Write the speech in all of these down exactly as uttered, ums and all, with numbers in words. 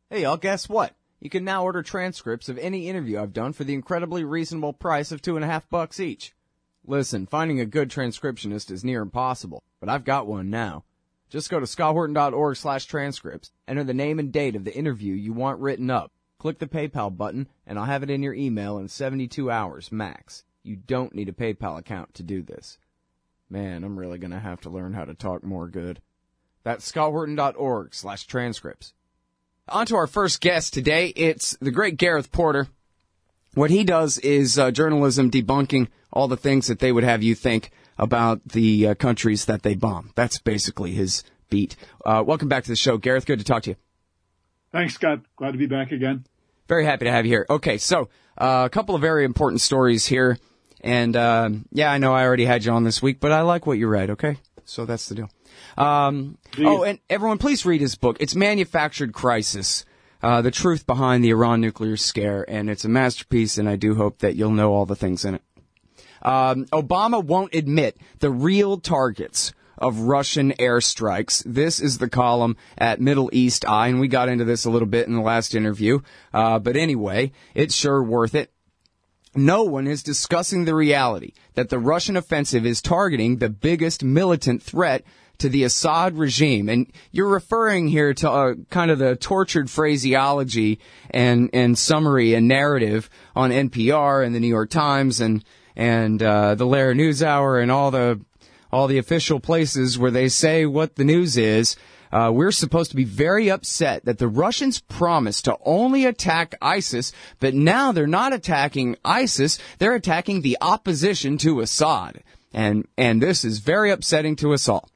Hey, y'all, guess what? You can now order transcripts of any interview I've done for the incredibly reasonable price of two and a half bucks each. Listen, finding a good transcriptionist is near impossible, but I've got one now. Just go to scotthorton.org slash transcripts, enter the name and date of the interview you want written up, click the PayPal button, and I'll have it in your email in seventy-two hours max. You don't need a PayPal account to do this. Man, I'm really going to have to learn how to talk more good. That's scotthorton.org slash transcripts. On to our first guest today. It's the great Gareth Porter. What he does is uh, journalism debunking all the things that they would have you think about the uh, countries that they bomb. That's basically his beat. Uh, welcome back to the show, Gareth. Good to talk to you. Thanks, Scott. Glad to be back again. Very happy to have you here. Okay, so uh, a couple of very important stories here. And, uh, yeah, I know I already had you on this week, but I like what you read, okay? So that's the deal. Um, oh, and everyone, please read his book. It's Manufactured Crisis, uh, The Truth Behind the Iran Nuclear Scare, and it's a masterpiece, and I do hope that you'll know all the things in it. Um, Obama won't admit the real targets of Russian airstrikes. This is the column at Middle East Eye, and we got into this a little bit in the last interview. Uh, but anyway, it's sure worth it. No one is discussing the reality that the Russian offensive is targeting the biggest militant threat to the Assad regime. And you're referring here to uh, kind of the tortured phraseology and, and summary and narrative on N P R and the New York Times and and uh, the Lehrer NewsHour and all the all the official places where they say what the news is. Uh, we're supposed to be very upset that the Russians promised to only attack ISIS, but now they're not attacking ISIS, they're attacking the opposition to Assad. And and this is very upsetting to us all.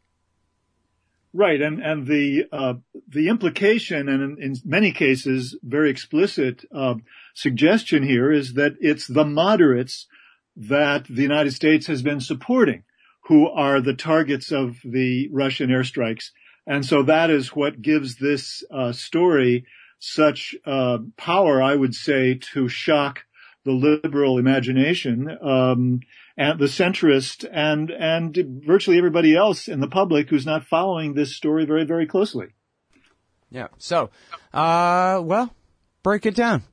Right, and, and the uh, the implication, and in, in many cases, very explicit uh, suggestion here is that it's the moderates that the United States has been supporting who are the targets of the Russian airstrikes. And so that is what gives this uh, story such uh, power, I would say, to shock the liberal imagination, um, and the centrist, and and virtually everybody else in the public who's not following this story very, very closely. Yeah. So, uh, well, break it down.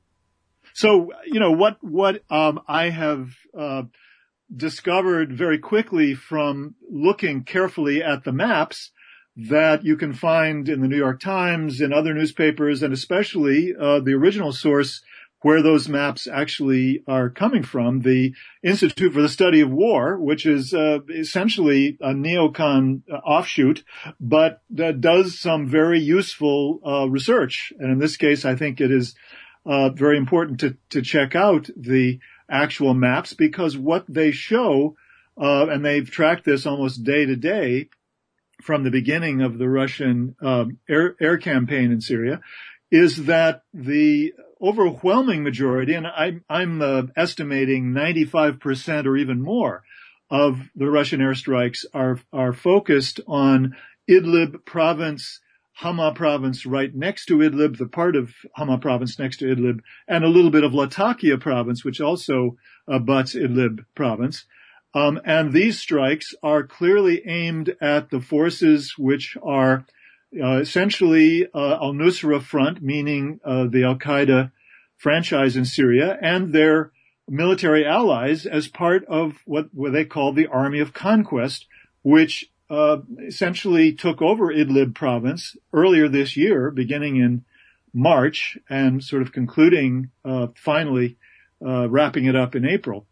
So, you know, what what um, I have uh, discovered very quickly from looking carefully at the maps that you can find in the New York Times and other newspapers, and especially uh, the original source where those maps actually are coming from, the Institute for the Study of War, which is uh, essentially a neocon uh, offshoot, but that does some very useful uh, research. And in this case, I think it is uh, very important to, to check out the actual maps, because what they show, uh, and they've tracked this almost day to day, from the beginning of the Russian um, air, air campaign in Syria, is that the overwhelming majority, and I, I'm uh, estimating ninety-five percent or even more of the Russian airstrikes are are focused on Idlib province, Hama province right next to Idlib, the part of Hama province next to Idlib, and a little bit of Latakia province, which also abuts Idlib province. Um, and these strikes are clearly aimed at the forces which are uh, essentially uh, al-Nusra Front, meaning uh, the al-Qaeda franchise in Syria, and their military allies as part of what, what they call the Army of Conquest, which uh, essentially took over Idlib province earlier this year, beginning in March, and sort of concluding uh, finally uh, wrapping it up in April.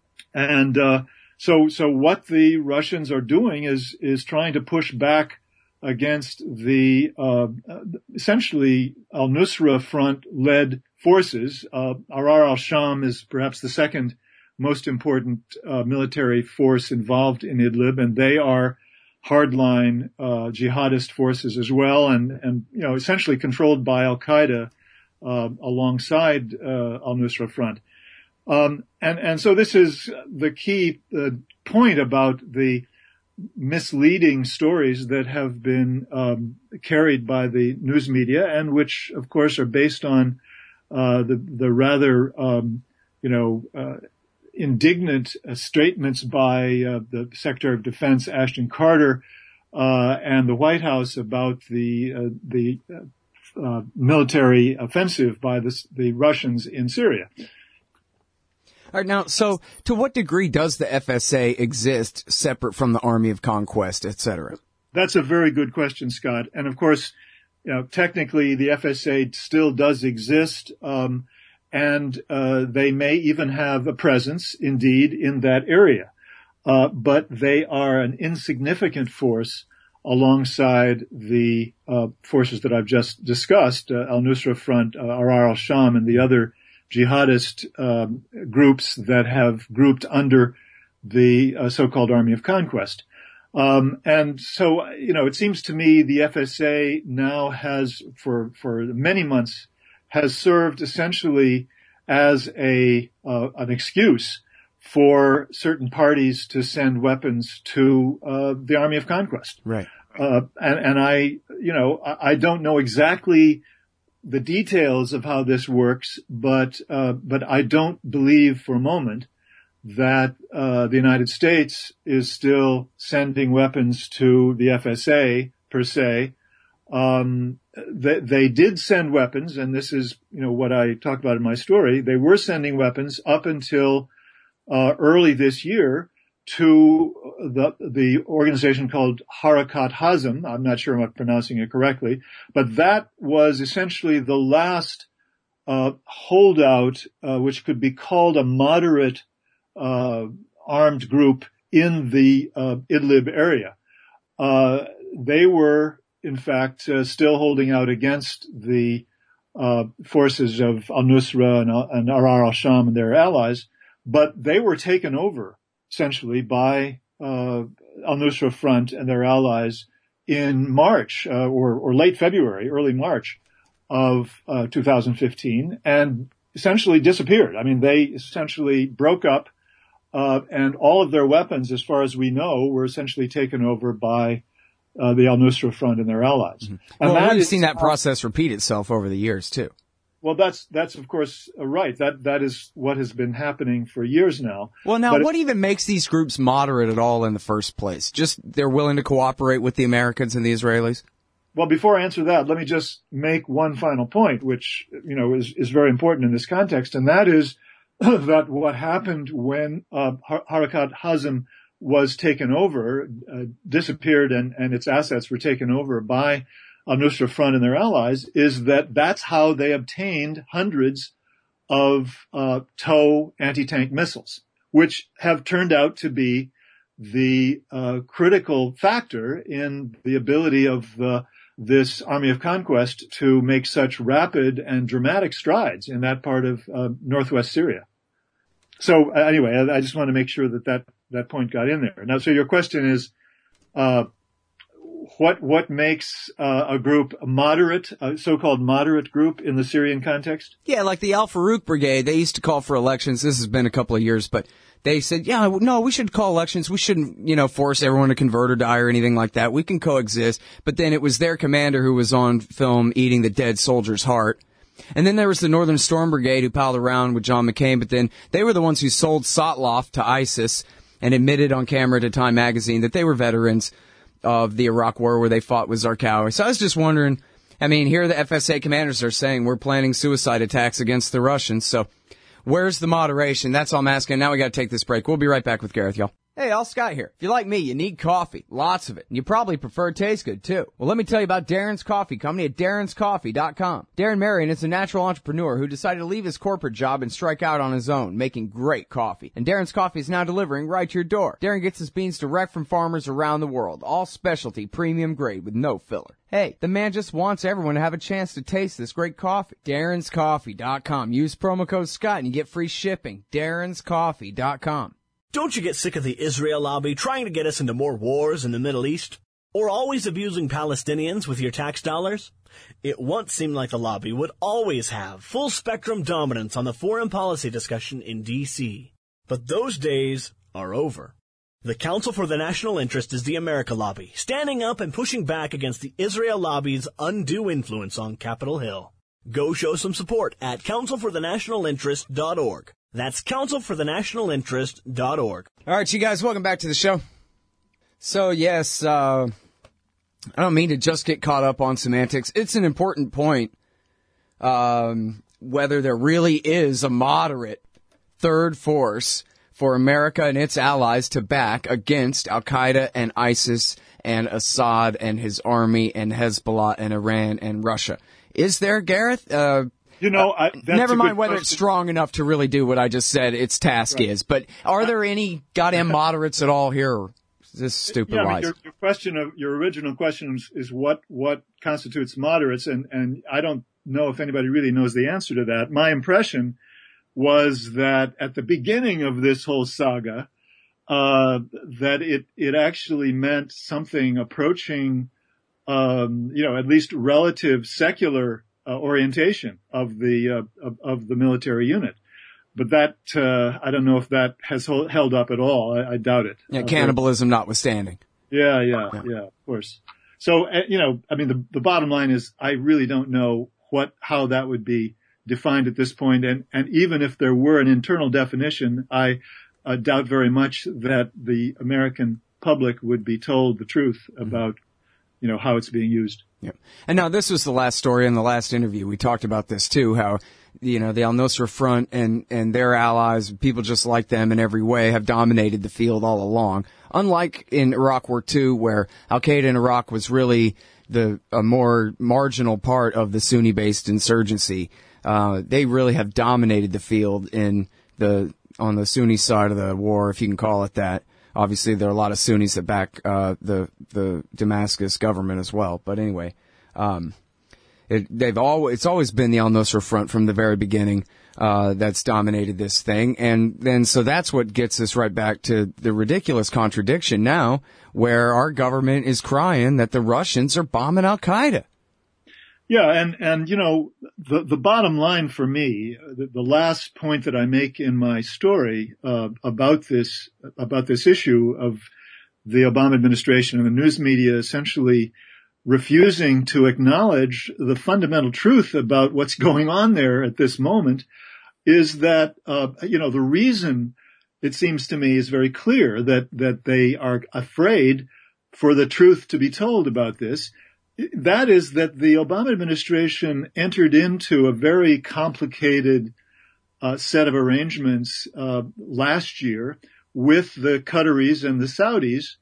And uh So, so what the Russians are doing is, is trying to push back against the, uh, essentially al-Nusra Front-led forces. Uh, Ahrar al-Sham is perhaps the second most important, uh, military force involved in Idlib, and they are hardline, uh, jihadist forces as well, and, and, you know, essentially controlled by al-Qaeda, uh, alongside, uh, al-Nusra Front. Um, and, and so this is the key uh, point about the misleading stories that have been um, carried by the news media, and which, of course, are based on uh, the the rather, um, you know, uh, indignant uh, statements by uh, the Secretary of Defense Ashton Carter uh, and the White House about the uh, the uh, uh, military offensive by the, the Russians in Syria. All right, now, so to what degree does the F S A exist separate from the Army of Conquest, et cetera? That's a very good question, Scott. And of course, you know, technically the F S A still does exist, um, and uh, they may even have a presence, indeed, in that area. Uh, but they are an insignificant force alongside the uh, forces that I've just discussed, uh, Al-Nusra Front, uh, Ahrar al-Sham, and the other jihadist um, groups that have grouped under the uh, so-called Army of Conquest. Um, and so, you know, it seems to me the F S A now has, for for many months, has served essentially as a uh, an excuse for certain parties to send weapons to uh, the Army of Conquest. Right. Uh, and, and I, you know, I, I don't know exactly the details of how this works, but uh, but I don't believe for a moment that uh, the United States is still sending weapons to the F S A per se. Um, they, they did send weapons, and this is, you know, what I talked about in my story. They were sending weapons up until uh, early this year to the the organization called Harakat Hazm. I'm not sure I'm pronouncing it correctly, but that was essentially the last uh, holdout, uh, which could be called a moderate uh, armed group in the uh, Idlib area. Uh, they were, in fact, uh, still holding out against the uh, forces of al-Nusra and, and Ahrar al-Sham and their allies, but they were taken over essentially by uh, al-Nusra Front and their allies in March uh, or, or late February, early March of uh, two thousand fifteen, and essentially disappeared. I mean, they essentially broke up, uh, and all of their weapons, as far as we know, were essentially taken over by uh, the al-Nusra Front and their allies. Mm-hmm. And well, we've is, seen that process repeat itself over the years, too. Well, that's, that's of course uh, right. That, that is what has been happening for years now. Well, now, but what even makes these groups moderate at all in the first place? Just they're willing to cooperate with the Americans and the Israelis? Well, before I answer that, let me just make one final point, which, you know, is, is very important in this context. And that is that what happened when uh, Harakat Hazm was taken over, uh, disappeared, and, and its assets were taken over by al-Nusra Front and their allies, is that that's how they obtained hundreds of uh, TOW anti-tank missiles, which have turned out to be the uh, critical factor in the ability of the, this Army of Conquest to make such rapid and dramatic strides in that part of uh, northwest Syria. So uh, anyway, I, I just want to make sure that, that that point got in there. Now, so your question is, uh, What what makes uh, a group a moderate, a so-called moderate group in the Syrian context? Yeah, like the Al-Farouk Brigade, they used to call for elections. This has been a couple of years, but they said, yeah, no, we should call elections. We shouldn't, you know, force everyone to convert or die or anything like that. We can coexist. But then it was their commander who was on film eating the dead soldier's heart. And then there was the Northern Storm Brigade who palled around with John McCain, but then they were the ones who sold Sotloff to ISIS and admitted on camera to Time magazine that they were veterans of the Iraq War where they fought with Zarqawi. So I was just wondering, I mean, here the F S A commanders are saying we're planning suicide attacks against the Russians. So where's the moderation? That's all I'm asking. Now we got to take this break. We'll be right back with Gareth, y'all. Hey, all Scott here. If you're like me, you need coffee. Lots of it. And you probably prefer it tastes good, too. Well, let me tell you about Darren's Coffee Company at darrens coffee dot com. Darren Marion is a natural entrepreneur who decided to leave his corporate job and strike out on his own, making great coffee. And Darren's Coffee is now delivering right to your door. Darren gets his beans direct from farmers around the world. All specialty, premium grade with no filler. Hey, the man just wants everyone to have a chance to taste this great coffee. darrens coffee dot com. Use promo code Scott and you get free shipping. darrens coffee dot com. Don't you get sick of the Israel lobby trying to get us into more wars in the Middle East? Or always abusing Palestinians with your tax dollars? It once seemed like the lobby would always have full-spectrum dominance on the foreign policy discussion in D C But those days are over. The Council for the National Interest is the America lobby, standing up and pushing back against the Israel lobby's undue influence on Capitol Hill. Go show some support at council for the national interest dot org. That's council for the national interest dot org. All right, you guys, welcome back to the show. So, yes, uh, I don't mean to just get caught up on semantics. It's an important point, um, whether there really is a moderate third force for America and its allies to back against Al-Qaeda and ISIS and Assad and his army and Hezbollah and Iran and Russia. Is there, Gareth? Uh, you know, I, that's never mind whether question. It's strong enough to really do what I just said its task right. is. But are there any goddamn moderates at all here? Or is this stupid yeah, I mean, lies? your, your question of your original question is, is what what constitutes moderates, and and I don't know if anybody really knows the answer to that. My impression was that at the beginning of this whole saga, uh, that it, it actually meant something approaching, um, you know, at least relative secular uh, orientation of the, uh, of, of the military unit. But that, uh, I don't know if that has hold, held up at all. I, I doubt it. Yeah, cannibalism uh, notwithstanding. Yeah, yeah, yeah, yeah, of course. So, uh, you know, I mean, the, the bottom line is I really don't know what, how that would be defined at this point, and, and even if there were an internal definition, I uh, doubt very much that the American public would be told the truth about, you know, how it's being used. Yeah. And now this was the last story in the last interview. We talked about this too, how, you know, the al-Nusra Front and, and their allies, people just like them in every way, have dominated the field all along. Unlike in Iraq War Two, where Al-Qaeda in Iraq was really the a more marginal part of the Sunni-based insurgency. Uh, they really have dominated the field in the, on the Sunni side of the war, if you can call it that. Obviously, there are a lot of Sunnis that back, uh, the, the Damascus government as well. But anyway, um, it, they've always, it's always been the al-Nusra Front from the very beginning, uh, that's dominated this thing. And then, so that's what gets us right back to the ridiculous contradiction now, where our government is crying that the Russians are bombing Al-Qaeda. Yeah, and, and, you know, the, the bottom line for me, the, the last point that I make in my story, uh, about this, about this issue of the Obama administration and the news media essentially refusing to acknowledge the fundamental truth about what's going on there at this moment is that, uh, you know, the reason it seems to me is very clear that, that they are afraid for the truth to be told about this. That is that the Obama administration entered into a very complicated uh, set of arrangements uh, last year with the Qataris and the Saudis,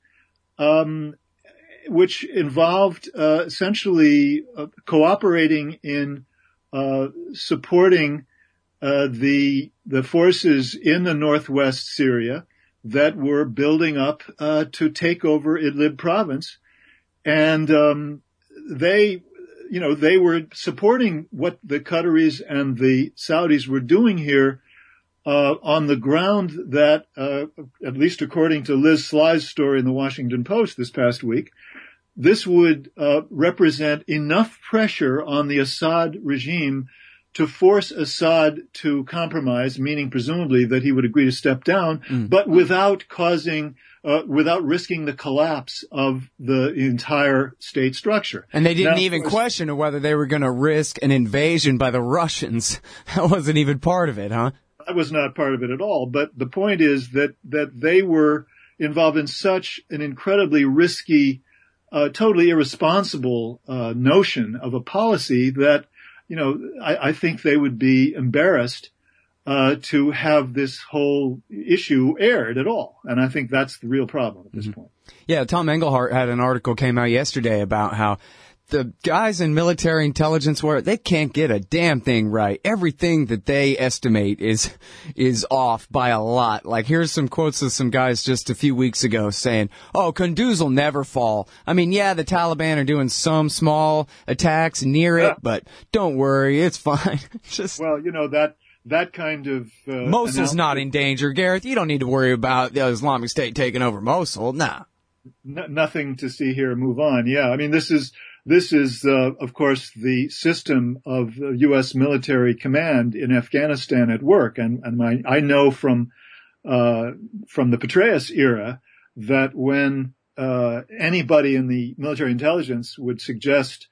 um, which involved uh, essentially uh, cooperating in uh, supporting uh, the the forces in the northwest Syria that were building up uh, to take over Idlib province, and um, they, you know, they were supporting what the Qataris and the Saudis were doing here, uh, on the ground that, uh, at least according to Liz Sly's story in the Washington Post this past week, this would, uh, represent enough pressure on the Assad regime to force Assad to compromise, meaning presumably that he would agree to step down, mm. but without causing Uh, without risking the collapse of the entire state structure. And they didn't now, even question whether they were going to risk an invasion by the Russians. That wasn't even part of it, huh? That was not part of it at all. But the point is that, that they were involved in such an incredibly risky, uh, totally irresponsible, uh, notion of a policy that, you know, I, I think they would be embarrassed Uh, to have this whole issue aired at all. And I think that's the real problem at this mm-hmm. point. Yeah, Tom Engelhart had an article came out yesterday about how the guys in military intelligence were, they can't get a damn thing right. Everything that they estimate is, is off by a lot. Like, here's some quotes of some guys just a few weeks ago saying, oh, Kunduz will never fall. I mean, yeah, the Taliban are doing some small attacks near yeah. it, but don't worry, it's fine. Just, well, you know, that, That kind of uh, Mosul's not in danger, Gareth. You don't need to worry about the Islamic State taking over Mosul. Nah, n- nothing to see here. Move on. Yeah, I mean this is this is uh, of course the system of U S military command in Afghanistan at work, and and my, I know from uh, from the Petraeus era that when uh, anybody in the military intelligence would suggest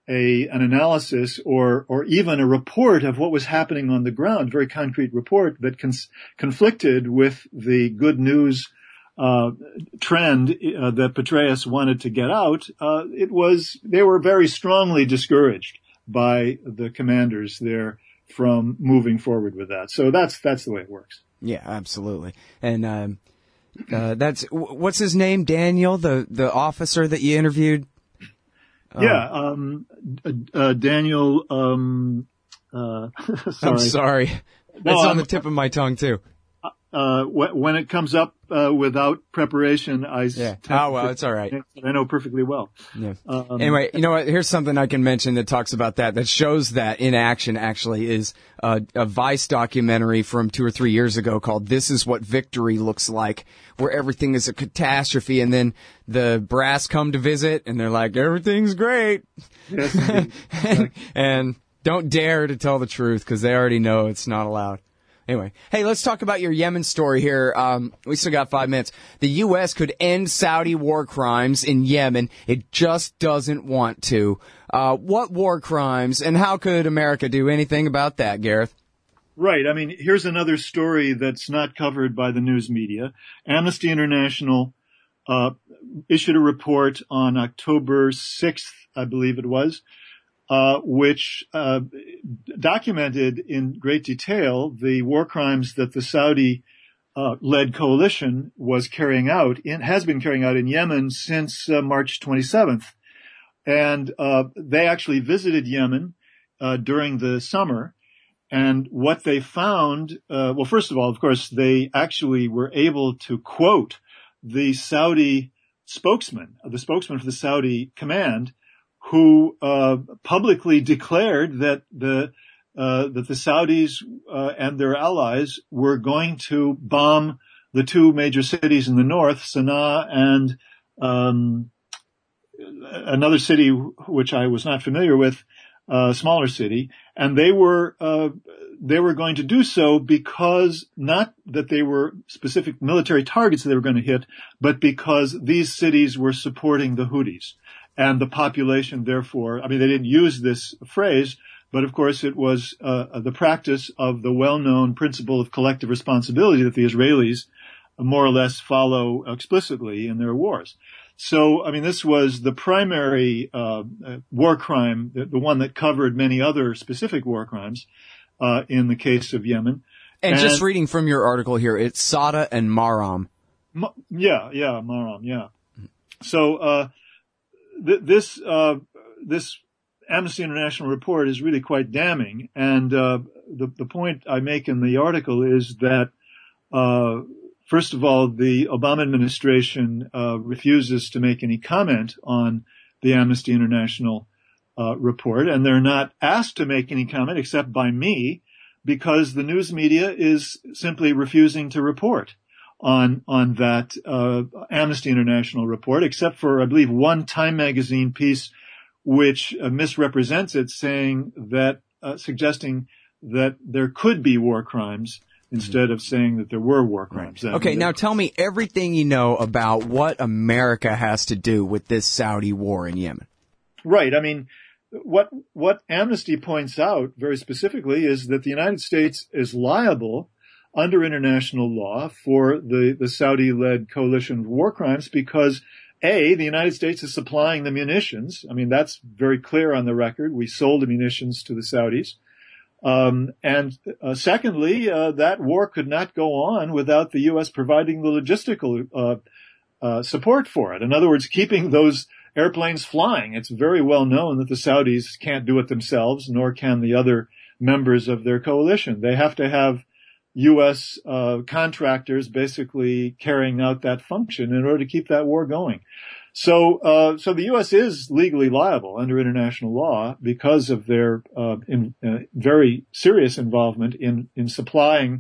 a, an analysis or, or even a report of what was happening on the ground, very concrete report that cons- conflicted with the good news uh, trend uh, that Petraeus wanted to get out, uh, it was, they were very strongly discouraged by the commanders there from moving forward with that. So that's, that's the way it works. Yeah, absolutely. And, um, uh, that's, what's his name? Daniel, the, the officer that you interviewed? Yeah, um, uh, uh, Daniel, um, uh, sorry. I'm sorry. No, it's on I'm, the tip of my tongue too. Uh, when it comes up, uh, without preparation, I, yeah. Oh, well, it's all right. I know perfectly well. Yeah. Um, anyway, you know what? Here's something I can mention that talks about that, that shows that in action actually is a, a Vice documentary from two or three years ago called This Is What Victory Looks Like, where everything is a catastrophe and then the brass come to visit and they're like, everything's great. Yes, and, and don't dare to tell the truth because they already know it's not allowed. Anyway, hey, let's talk about your Yemen story here. Um, we still got five minutes. The U S could end Saudi war crimes in Yemen. It just doesn't want to. Uh, what war crimes, and how could America do anything about that, Gareth? Right. I mean, here's another story that's not covered by the news media. Amnesty International uh, issued a report on October sixth, I believe it was, Uh, which uh, documented in great detail the war crimes that the Saudi-led uh, coalition was carrying out, in, has been carrying out in Yemen since uh, March twenty-seventh. And uh, they actually visited Yemen uh, during the summer. And what they found, uh, well, first of all, of course, they actually were able to quote the Saudi spokesman, the spokesman for the Saudi command, who uh, publicly declared that the uh, that the Saudis uh, and their allies were going to bomb the two major cities in the north, Sana'a and um, another city which I was not familiar with, a smaller city, and they were uh, they were going to do so because not that they were specific military targets that they were going to hit, but because these cities were supporting the Houthis. And the population, therefore, I mean, they didn't use this phrase, but of course it was uh, the practice of the well-known principle of collective responsibility that the Israelis more or less follow explicitly in their wars. So, I mean, this was the primary uh, war crime, the, the one that covered many other specific war crimes uh, in the case of Yemen. And, and just reading from your article here, it's Sada and Maram. Ma- yeah, yeah, Maram, yeah. So, uh, This uh, this Amnesty International report is really quite damning, and uh, the the point I make in the article is that uh, first of all, the Obama administration uh, refuses to make any comment on the Amnesty International uh, report, and they're not asked to make any comment except by me because the news media is simply refusing to report on on that uh, Amnesty International report, except for, I believe, one Time magazine piece which uh, misrepresents it, saying that, uh, suggesting that there could be war crimes instead of saying that there were war crimes. Right. Okay, now tell me everything you know about what America has to do with this Saudi war in Yemen. Right. I mean, what what Amnesty points out very specifically is that the United States is liable under international law for the, the Saudi-led coalition of war crimes because, A, the United States is supplying the munitions. I mean, that's very clear on the record. We sold the munitions to the Saudis. Um, and uh, secondly, uh, that war could not go on without the U S providing the logistical uh, uh, support for it. In other words, keeping those airplanes flying. It's very well known that the Saudis can't do it themselves, nor can the other members of their coalition. They have to have U S uh, contractors basically carrying out that function in order to keep that war going. So, uh, so the U S is legally liable under international law because of their uh, in, uh, very serious involvement in in supplying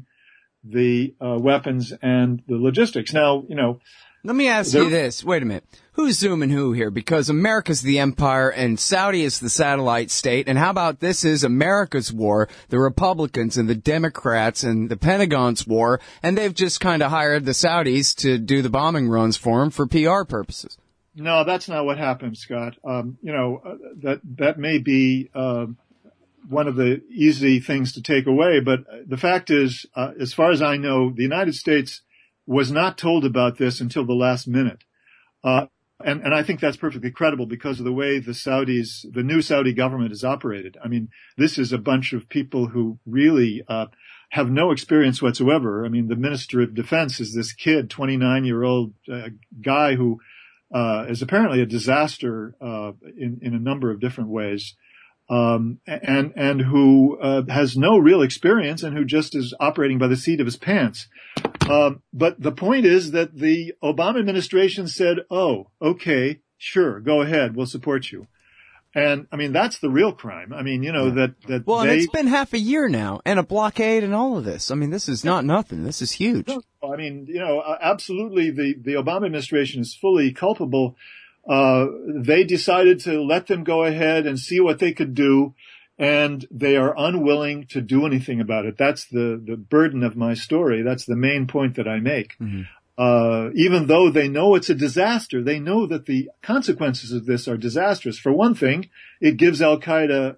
the uh, weapons and the logistics. Now, you know. Let me ask you this. Wait a minute. Who's zooming who here? Because America's the empire and Saudi is the satellite state. And how about this is America's war, the Republicans and the Democrats and the Pentagon's war, and they've just kind of hired the Saudis to do the bombing runs for them for P R purposes. No, that's not what happened, Scott. Um, you know, uh, that that may be uh, one of the easy things to take away, but the fact is, uh, as far as I know, the United States was not told about this until the last minute. Uh, and, and I think that's perfectly credible because of the way the Saudis, the new Saudi government is operated. I mean, this is a bunch of people who really, uh, have no experience whatsoever. I mean, the Minister of Defense is this kid, twenty-nine year old uh, guy who, uh, is apparently a disaster, uh, in, in a number of different ways. Um, and, and who, uh, has no real experience and who just is operating by the seat of his pants. Um, but the point is that the Obama administration said, oh, okay, sure, go ahead, we'll support you. And, I mean, that's the real crime. I mean, you know, that, that Well, they, and it's been half a year now, and a blockade and all of this. I mean, this is not nothing. This is huge. I mean, you know, absolutely the, the Obama administration is fully culpable. Uh, they decided to let them go ahead and see what they could do, and they are unwilling to do anything about it. That's the, the burden of my story. That's the main point that I make. Mm-hmm. Uh, even though they know it's a disaster, they know that the consequences of this are disastrous. For one thing, it gives Al-Qaeda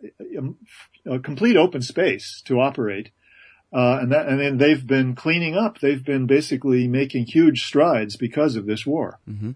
a, a complete open space to operate. Uh, and that, and then they've been cleaning up. They've been basically making huge strides because of this war. Mm-hmm.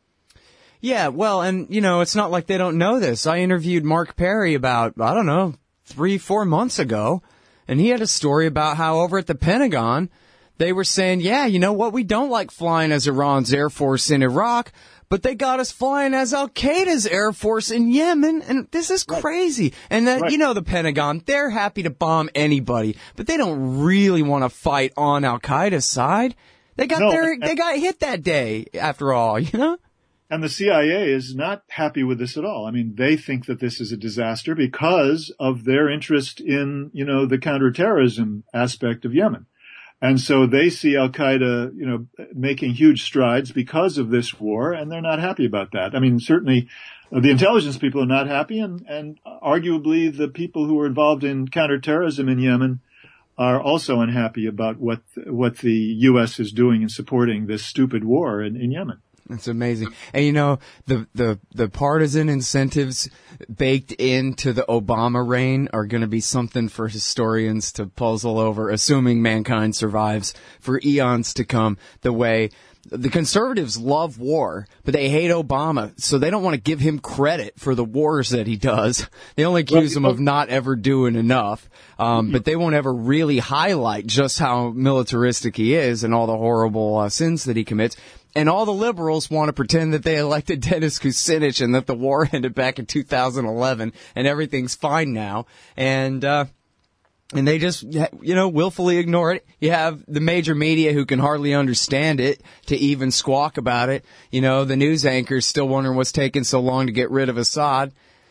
Yeah, well, and, you know, it's not like they don't know this. I interviewed Mark Perry about, I don't know, three, four months ago, and he had a story about how over at the Pentagon, they were saying, yeah, you know what, we don't like flying as Iran's Air Force in Iraq, but they got us flying as Al-Qaeda's Air Force in Yemen, and this is crazy. And, that, right. you know, the Pentagon, they're happy to bomb anybody, but they don't really want to fight on Al-Qaeda's side. They got no, their, and- they got hit that day, after all, you know? And the C I A is not happy with this at all. I mean, they think that this is a disaster because of their interest in, you know, the counterterrorism aspect of Yemen. And so they see Al-Qaeda, you know, making huge strides because of this war, and they're not happy about that. I mean, certainly uh, the intelligence people are not happy, and, and arguably the people who are involved in counterterrorism in Yemen are also unhappy about what what the U S is doing in supporting this stupid war in, in Yemen. That's amazing. And you know, the, the, the partisan incentives baked into the Obama reign are going to be something for historians to puzzle over, assuming mankind survives for eons to come. The way the conservatives love war, but they hate Obama, so they don't want to give him credit for the wars that he does. They only accuse him of not ever doing enough. Um, but they won't ever really highlight just how militaristic he is and all the horrible uh, sins that he commits. And all the liberals want to pretend that they elected Dennis Kucinich and that the war ended back in two thousand eleven and everything's fine now. And, uh, and they just, you know, willfully ignore it. You have the major media who can hardly understand it to even squawk about it. You know, the news anchors still wondering what's taking so long to get rid of Assad.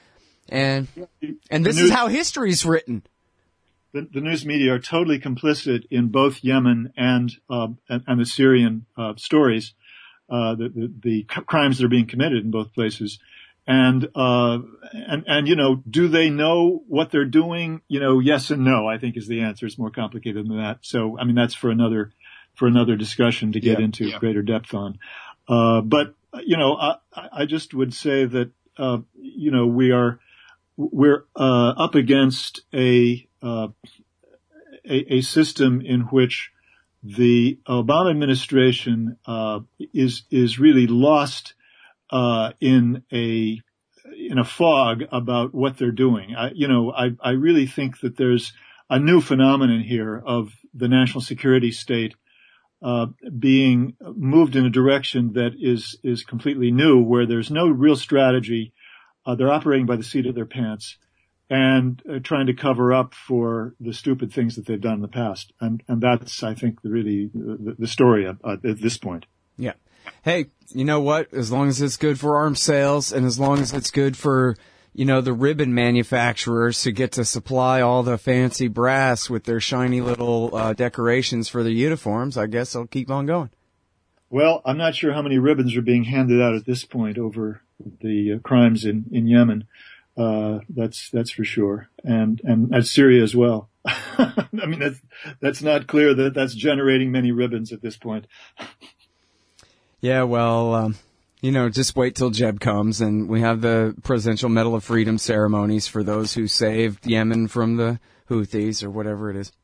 And, and this is how history's written. The, the news media are totally complicit in both Yemen and, uh, and, and the Syrian, uh, stories. Uh, the, the, the crimes that are being committed in both places. And, uh, and, and, you know, do they know what they're doing? You know, yes and no, I think is the answer. It's more complicated than that. So, I mean, that's for another, for another discussion to get yeah, into yeah. greater depth on. Uh, but, you know, I, I just would say that, uh, you know, we are, we're, uh, up against a, uh, a, a system in which the Obama administration uh is is really lost uh in a in a fog about what they're doing. I you know I I really think that there's a new phenomenon here of the national security state uh being moved in a direction that is is completely new, where there's no real strategy. Uh, they're operating by the seat of their pants and uh, trying to cover up for the stupid things that they've done in the past. And, and that's, I think, the, really the, the story at, at this point. Yeah. Hey, you know what? As long as it's good for arms sales and as long as it's good for, you know, the ribbon manufacturers who get to supply all the fancy brass with their shiny little uh, decorations for their uniforms, I guess I'll keep on going. Well, I'm not sure how many ribbons are being handed out at this point over the uh, crimes in, in Yemen. Uh, that's, that's for sure. And, and at Syria as well. I mean, that's, that's not clear that that's generating many ribbons at this point. Yeah, well, um, you know, just wait till Jeb comes and we have the Presidential Medal of Freedom ceremonies for those who saved Yemen from the Houthis or whatever it is.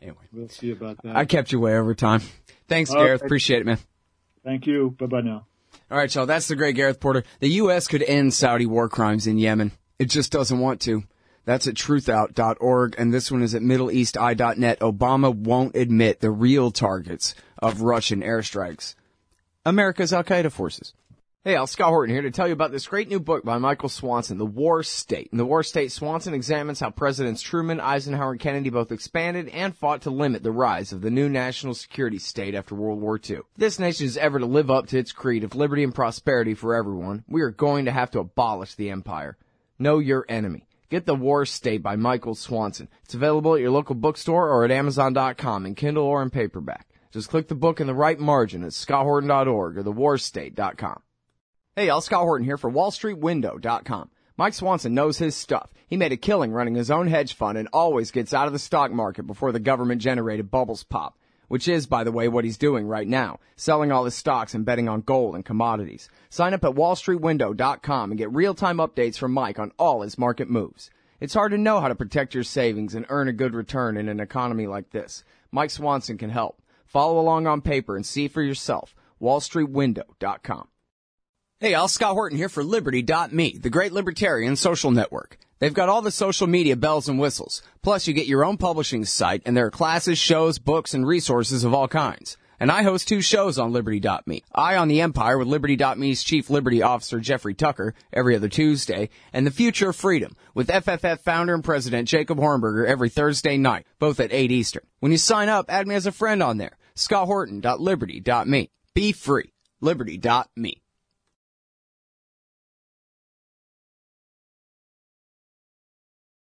Anyway. We'll see about that. I kept you way over time. Thanks, okay. Gareth. Appreciate it, man. Thank you. Bye-bye now. All right, y'all. That's the great Gareth Porter. The U S could end Saudi war crimes in Yemen. It just doesn't want to. That's at truth out dot org, and this one is at middle east eye dot net. Obama won't admit the real targets of Russian airstrikes. America's Al-Qaeda forces. Hey, Al, Scott Horton here to tell you about this great new book by Michael Swanson, The War State. In The War State, Swanson examines how Presidents Truman, Eisenhower, and Kennedy both expanded and fought to limit the rise of the new national security state after World War Two. If this nation is ever to live up to its creed of liberty and prosperity for everyone, we are going to have to abolish the empire. Know your enemy. Get The War State by Michael Swanson. It's available at your local bookstore or at amazon dot com in Kindle or in paperback. Just click the book in the right margin at scott horton dot org or the war state dot com. Hey, y'all, Scott Horton here for wall street window dot com. Mike Swanson knows his stuff. He made a killing running his own hedge fund and always gets out of the stock market before the government-generated bubbles pop, which is, by the way, what he's doing right now, selling all his stocks and betting on gold and commodities. Sign up at wall street window dot com and get real-time updates from Mike on all his market moves. It's hard to know how to protect your savings and earn a good return in an economy like this. Mike Swanson can help. Follow along on paper and see for yourself. wall street window dot com. Hey, Al, Scott Horton here for Liberty dot me, the great libertarian social network. They've got all the social media bells and whistles. Plus, you get your own publishing site, and there are classes, shows, books, and resources of all kinds. And I host two shows on Liberty dot me. Eye on the Empire with Liberty dot me's Chief Liberty Officer Jeffrey Tucker every other Tuesday, and The Future of Freedom with F F F founder and president Jacob Hornberger every Thursday night, both at eight Eastern. When you sign up, add me as a friend on there. scott horton dot liberty dot me. Be free. Liberty dot me.